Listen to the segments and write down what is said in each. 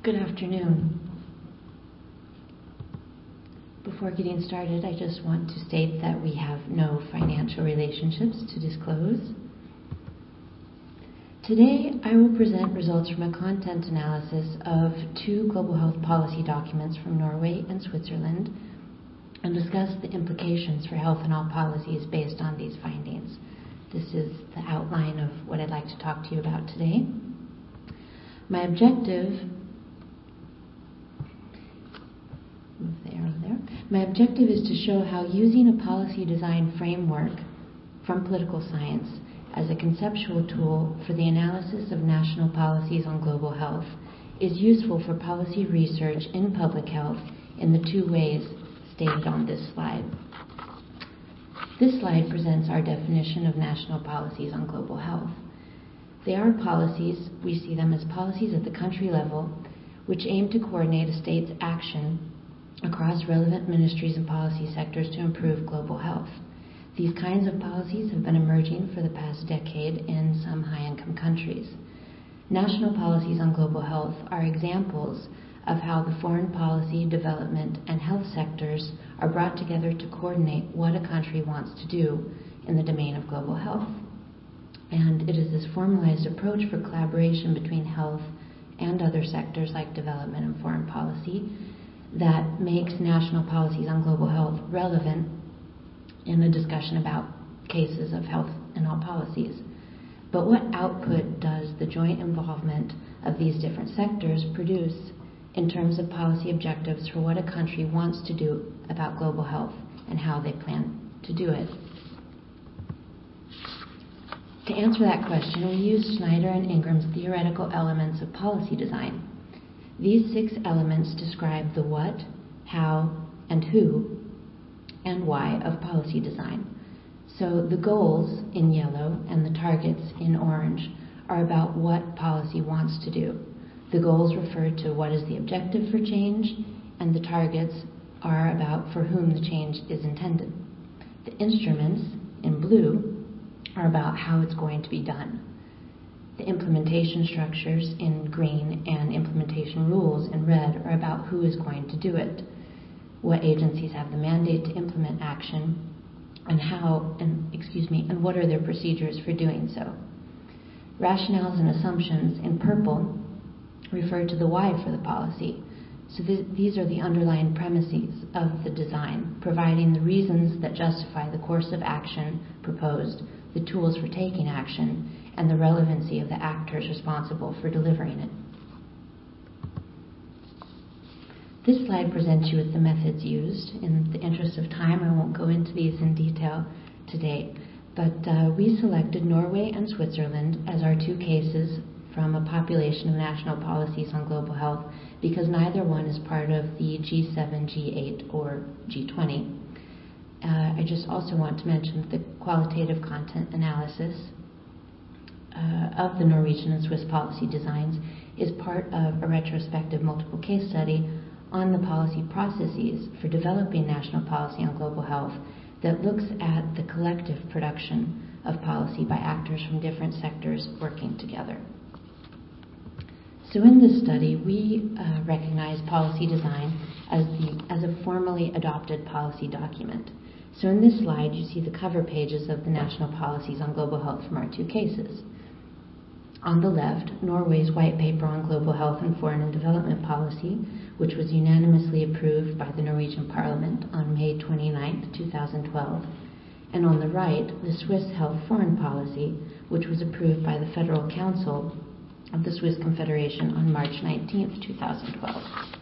Good afternoon. Before getting started, I just want to state that we have no financial relationships to disclose. Today, I will present results from a content analysis of 2 global health policy documents from Norway and Switzerland and discuss the implications for health and all policies based on these findings. This is the outline of what I'd like to talk to you about today. My objective is to show how using a policy design framework from political science as a conceptual tool for the analysis of national policies on global health is useful for policy research in public health in the 2 ways stated on this slide. This slide presents our definition of national policies on global health. They are policies, we see them as policies at the country level, which aim to coordinate a state's action across relevant ministries and policy sectors to improve global health. These kinds of policies have been emerging for the past decade in some high-income countries. National policies on global health are examples of how the foreign policy, development, and health sectors are brought together to coordinate what a country wants to do in the domain of global health. And it is this formalized approach for collaboration between health and other sectors like development and foreign policy that makes national policies on global health relevant in a discussion about cases of health and all policies. But what output does the joint involvement of these different sectors produce in terms of policy objectives for what a country wants to do about global health and how they plan to do it? To answer that question, we used Schneider and Ingram's theoretical elements of policy design. These 6 elements describe the what, how, and who, and why of policy design. So the goals in yellow and the targets in orange are about what policy wants to do. The goals refer to what is the objective for change, and the targets are about for whom the change is intended. The instruments in blue are about how it's going to be done. The implementation structures in green and implementation rules in red are about who is going to do it, what agencies have the mandate to implement action, and what are their procedures for doing so. Rationales and assumptions in purple refer to the why for the policy. So these are the underlying premises of the design, providing the reasons that justify the course of action proposed, the tools for taking action, and the relevancy of the actors responsible for delivering it. This slide presents you with the methods used. In the interest of time, I won't go into these in detail today, but we selected Norway and Switzerland as our 2 cases from a population of national policies on global health because neither one is part of the G7, G8, or G20. I just also want to mention that the qualitative content analysis of the Norwegian and Swiss policy designs is part of a retrospective multiple case study on the policy processes for developing national policy on global health that looks at the collective production of policy by actors from different sectors working together. So in this study, we recognize policy design as a formally adopted policy document. So in this slide, you see the cover pages of the national policies on global health from our 2 cases. On the left, Norway's White Paper on Global Health and Foreign and Development Policy, which was unanimously approved by the Norwegian Parliament on May 29, 2012. And on the right, the Swiss Health Foreign Policy, which was approved by the Federal Council of the Swiss Confederation on March 19, 2012.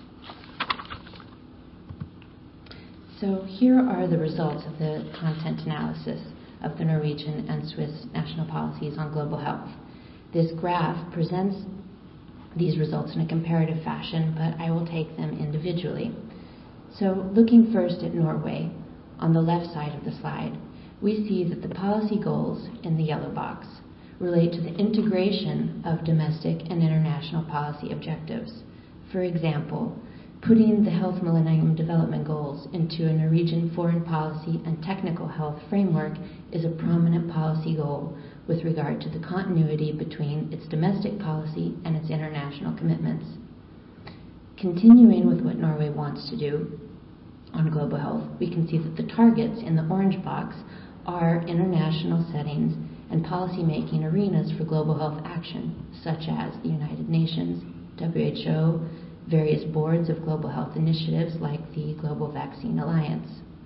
So here are the results of the content analysis of the Norwegian and Swiss national policies on global health. This graph presents these results in a comparative fashion, but I will take them individually. So looking first at Norway, on the left side of the slide, we see that the policy goals in the yellow box relate to the integration of domestic and international policy objectives. For example, putting the Health Millennium Development Goals into a Norwegian foreign policy and technical health framework is a prominent policy goal with regard to the continuity between its domestic policy and its international commitments. Continuing with what Norway wants to do on global health, we can see that the targets in the orange box are international settings and policy-making arenas for global health action, such as the United Nations, WHO, various boards of global health initiatives like the Global Vaccine Alliance.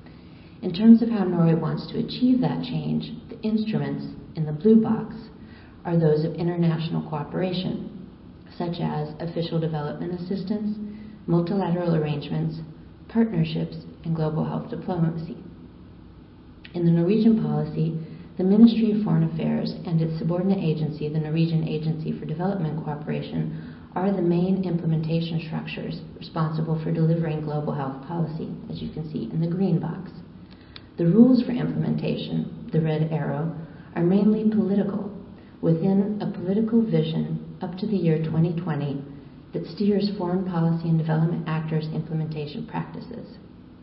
In terms of how Norway wants to achieve that change, the instruments in the blue box are those of international cooperation, such as official development assistance, multilateral arrangements, partnerships, and global health diplomacy. In the Norwegian policy, the Ministry of Foreign Affairs and its subordinate agency, the Norwegian Agency for Development Cooperation, are the main implementation structures responsible for delivering global health policy, as you can see in the green box. The rules for implementation, the red arrow, are mainly political, within a political vision up to the year 2020 that steers foreign policy and development actors' implementation practices.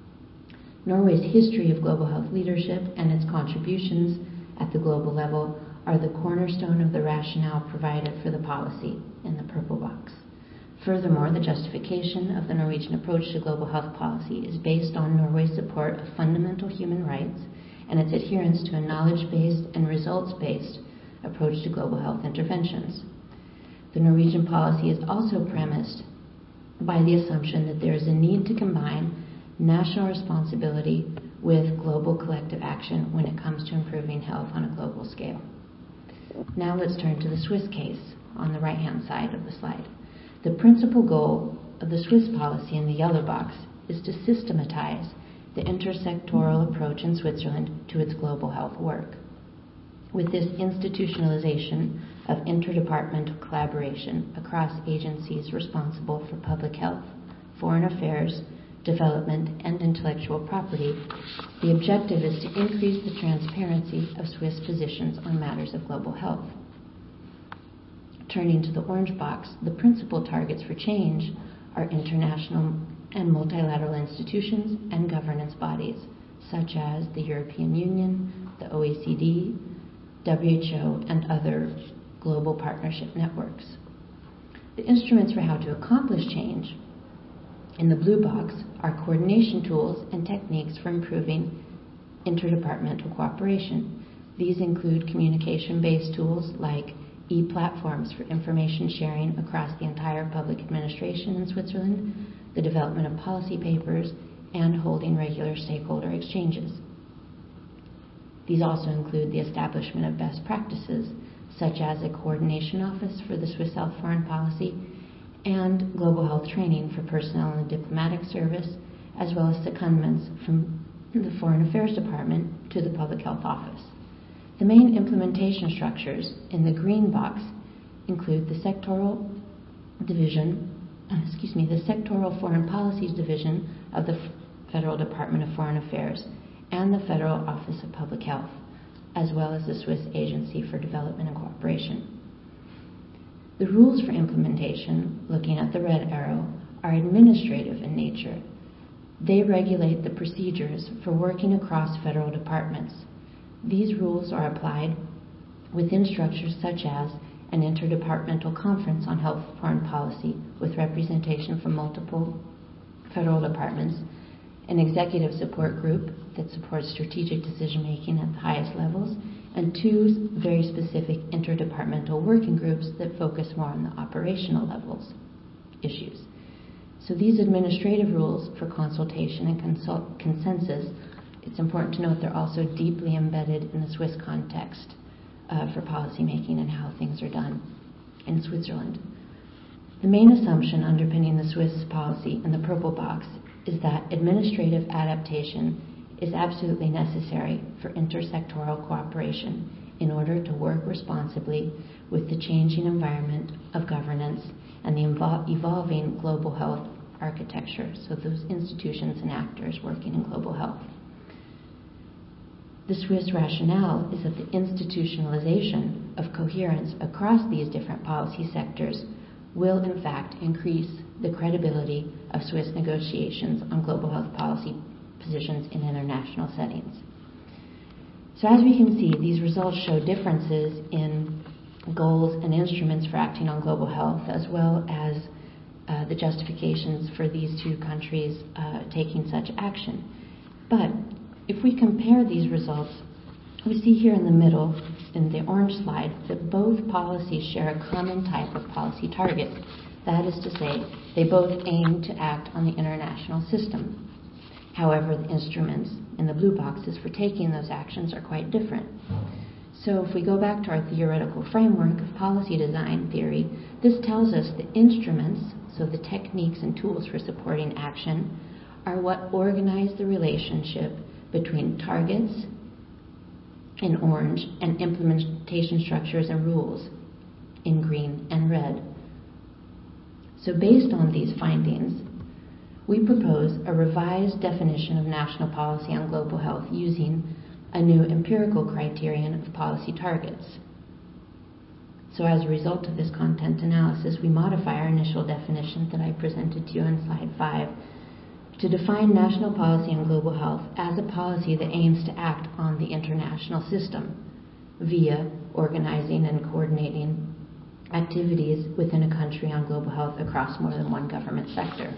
Norway's history of global health leadership and its contributions at the global level are the cornerstone of the rationale provided for the policy in the purple box. Furthermore, the justification of the Norwegian approach to global health policy is based on Norway's support of fundamental human rights and its adherence to a knowledge-based and results-based approach to global health interventions. The Norwegian policy is also premised by the assumption that there is a need to combine national responsibility with global collective action when it comes to improving health on a global scale. Now let's turn to the Swiss case on the right-hand side of the slide. The principal goal of the Swiss policy in the yellow box is to systematize the intersectoral approach in Switzerland to its global health work. With this institutionalization of interdepartmental collaboration across agencies responsible for public health, foreign affairs, development, and intellectual property, the objective is to increase the transparency of Swiss positions on matters of global health. Turning to the orange box, the principal targets for change are international and multilateral institutions and governance bodies, such as the European Union, the OECD, WHO, and other global partnership networks. The instruments for how to accomplish change in the blue box are coordination tools and techniques for improving interdepartmental cooperation. These include communication-based tools like e-platforms for information sharing across the entire public administration in Switzerland, the development of policy papers, and holding regular stakeholder exchanges. These also include the establishment of best practices, such as a coordination office for the Swiss Health Foreign Policy and global health training for personnel in the diplomatic service, as well as secondments from the Foreign Affairs Department to the Public Health Office. The main implementation structures in the green box include the sectoral Foreign Policies Division of the Federal Department of Foreign Affairs and the Federal Office of Public Health, as well as the Swiss Agency for Development and Cooperation. The rules for implementation, looking at the red arrow, are administrative in nature. They regulate the procedures for working across federal departments. These rules are applied within structures such as an interdepartmental conference on health foreign policy with representation from multiple federal departments, an executive support group that supports strategic decision-making at the highest levels, and two very specific interdepartmental working groups that focus more on the operational levels issues. So these administrative rules for consultation and consensus, it's important to note they're also deeply embedded in the Swiss context for policymaking and how things are done in Switzerland. The main assumption underpinning the Swiss policy in the purple box is that administrative adaptation is absolutely necessary for intersectoral cooperation in order to work responsibly with the changing environment of governance and the evolving global health architecture, so those institutions and actors working in global health. The Swiss rationale is that the institutionalization of coherence across these different policy sectors will in fact increase the credibility of Swiss negotiations on global health policy positions in international settings. So as we can see, these results show differences in goals and instruments for acting on global health, as well as the justifications for these two countries taking such action. But if we compare these results, we see here in the middle, in the orange slide, that both policies share a common type of policy target. That is to say, they both aim to act on the international system. However, the instruments in the blue boxes for taking those actions are quite different. So if we go back to our theoretical framework of policy design theory, this tells us the instruments, so the techniques and tools for supporting action, are what organize the relationship between targets in orange and implementation structures and rules in green and red. So based on these findings, we propose a revised definition of national policy on global health using a new empirical criterion of policy targets. So as a result of this content analysis, we modify our initial definition that I presented to you on slide 5 to define national policy on global health as a policy that aims to act on the international system via organizing and coordinating activities within a country on global health across more than one government sector.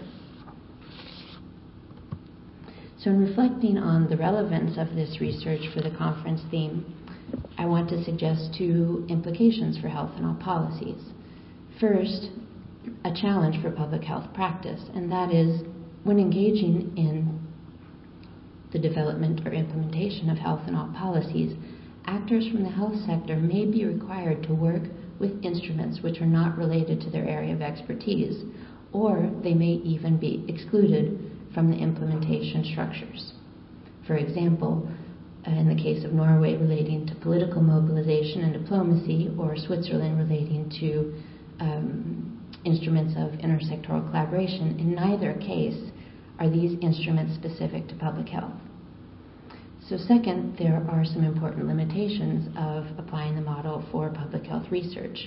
So in reflecting on the relevance of this research for the conference theme, I want to suggest 2 implications for health in all policies. First, a challenge for public health practice, and that is when engaging in the development or implementation of health in all policies, actors from the health sector may be required to work with instruments which are not related to their area of expertise, or they may even be excluded from the implementation structures. For example, in the case of Norway relating to political mobilization and diplomacy, or Switzerland relating to instruments of intersectoral collaboration, in neither case are these instruments specific to public health. So second, there are some important limitations of applying the model for public health research.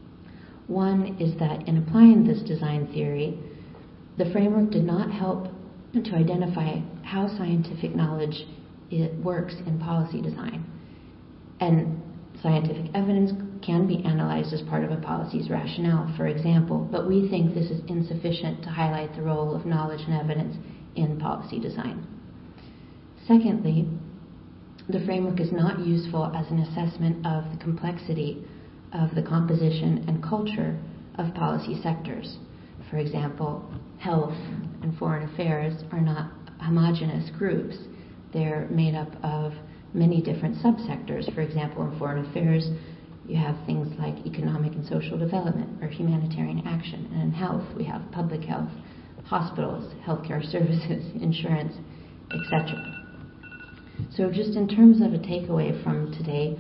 One is that in applying this design theory, the framework did not help to identify how scientific knowledge works in policy design. And scientific evidence can be analyzed as part of a policy's rationale, for example, but we think this is insufficient to highlight the role of knowledge and evidence in policy design. Secondly, the framework is not useful as an assessment of the complexity of the composition and culture of policy sectors. For example, health and foreign affairs are not homogeneous groups. They're made up of many different subsectors. For example, in foreign affairs, you have things like economic and social development or humanitarian action. And in health, we have public health, hospitals, healthcare services, insurance, etc. So just in terms of a takeaway from today,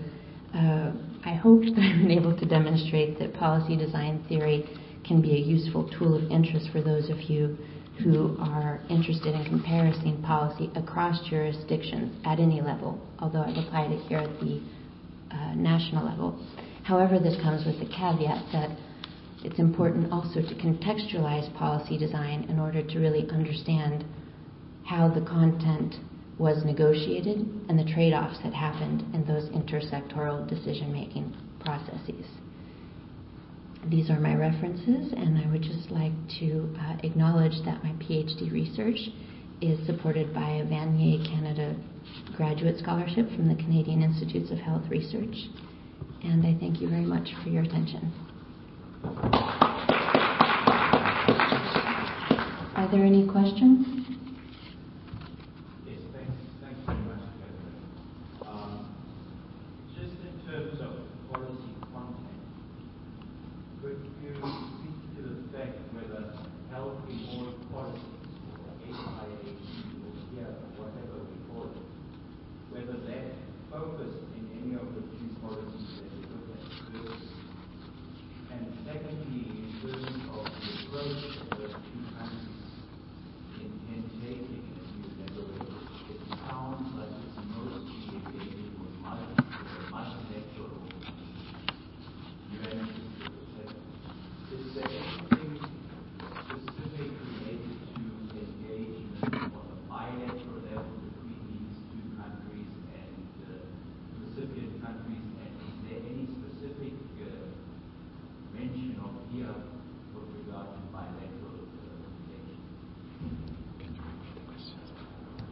I hope that I've been able to demonstrate that policy design theory can be a useful tool of interest for those of you who are interested in comparing policy across jurisdictions at any level, although I've applied it here at the national level. However, this comes with the caveat that it's important also to contextualize policy design in order to really understand how the content was negotiated and the trade-offs that happened in those intersectoral decision-making processes. These are my references, and I would just like to acknowledge that my PhD research is supported by a Vanier Canada Graduate Scholarship from the Canadian Institutes of Health Research. And I thank you very much for your attention. Are there any questions? Yes, thanks very much, Catherine. Just in terms of policy content, could you speak to the fact whether health reform policies, or HIAC, or HIA, whatever we call it, whether that focused in any of the two policies that you looked at first? And secondly, in terms of the approach of those two countries in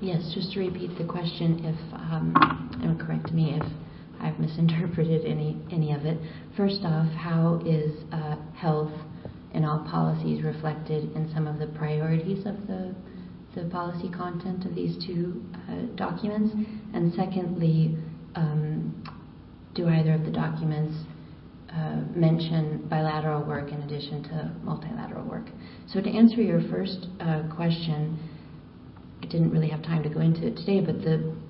Yes, just to repeat the question, and correct me if I've misinterpreted any of it. First off, how is health in all policies reflected in some of the priorities of the policy content of these two documents? And secondly, do either of the documents mention bilateral work in addition to multilateral work? So to answer your first question, I didn't really have time to go into it today, but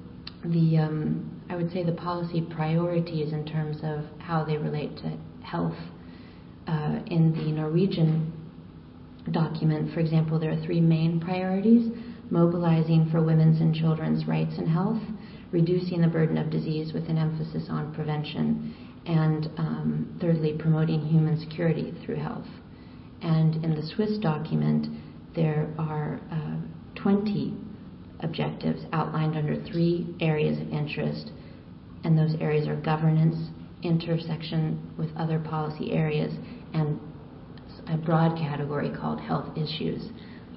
I would say the policy priorities in terms of how they relate to health in the Norwegian document, for example, there are three main priorities: mobilizing for women's and children's rights and health, reducing the burden of disease with an emphasis on prevention, and thirdly, promoting human security through health. And in the Swiss document, there are 20 objectives outlined under three areas of interest, and those areas are governance, intersection with other policy areas, and a broad category called health issues.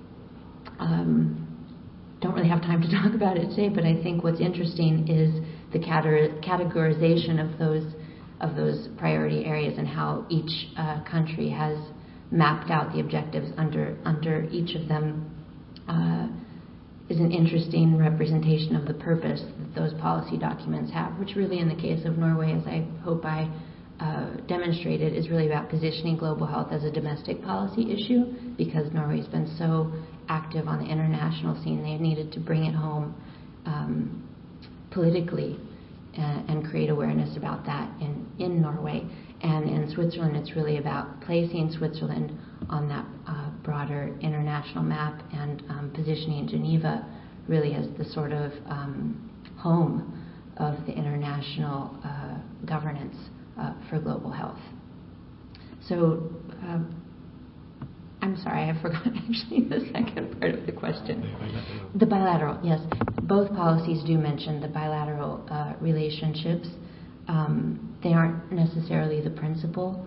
Don't really have time to talk about it today, but I think what's interesting is the categorization of those priority areas and how each country has mapped out the objectives under each of them is an interesting representation of the purpose that those policy documents have, which really in the case of Norway, as I hope I demonstrated, is really about positioning global health as a domestic policy issue, because Norway's been so active on the international scene. They needed to bring it home politically and create awareness about that in Norway. And in Switzerland, it's really about placing Switzerland on that broader international map and positioning Geneva really as the sort of home of the international governance for global health. So, I'm sorry, I forgot actually the second part of the question. The bilateral, yes. Both policies do mention the bilateral relationships. They aren't necessarily the principal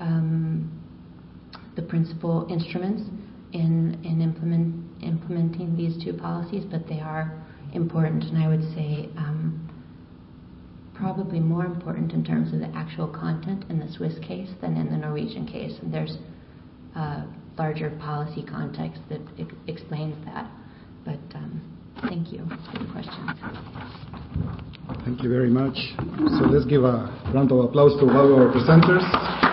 instruments in implementing these two policies, but they are important, and I would say probably more important in terms of the actual content in the Swiss case than in the Norwegian case. And there's larger policy context that explains that. But thank you for the question. Thank you very much. So let's give a round of applause to all our presenters.